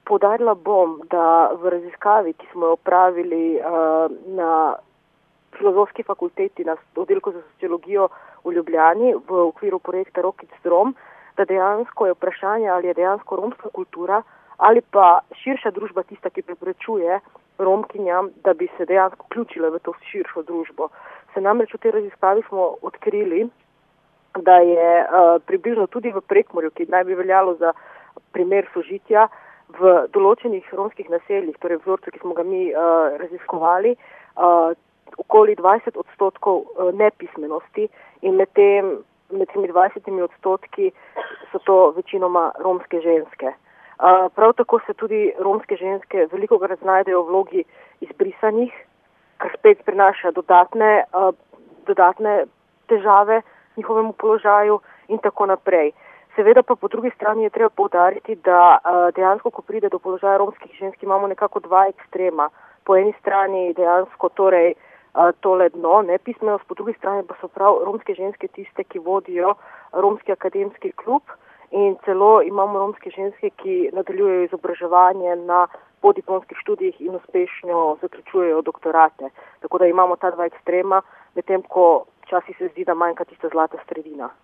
Poudarila bom, da v raziskavi, ki smo jo opravili na Filozofski fakulteti na oddelku za sociologijo v Ljubljani v okviru projekta Rock It's Rom, da dejansko je vprašanje, ali je dejansko romska kultura ali pa širša družba tista, ki preprečuje Romkinjam, da bi se dejansko vključile v to širšo družbo. Se namreč v tej raziskavi smo odkrili, da je približno tudi v Prekmurju, ki naj bi veljalo za primer sožitja, v določenih romskih naseljih, torej vzorcu, ki smo ga mi raziskovali, okoli 20% nepismenosti in med temi 20% so to večinoma romske ženske. Prav tako se tudi romske ženske velikokrat znajdejo v vlogi izbrisanih, kar spet prinaša dodatne težave njihovemu položaju in tako naprej. Seveda pa po drugi strani je treba poudariti, da dejansko, ko pride do položaja romskih žensk, imamo nekako dva ekstrema. Po eni strani dejansko torej tole dno, nepismenost, po drugi strani pa so prav romske ženske tiste, ki vodijo romski akademski klub in celo imamo romske ženske, ki nadaljujejo izobraževanje na podiplomskih študijih in uspešno zaključujejo doktorate. Tako da imamo ta dva ekstrema, medtem ko včasih se zdi, da manjka tista zlata sredina.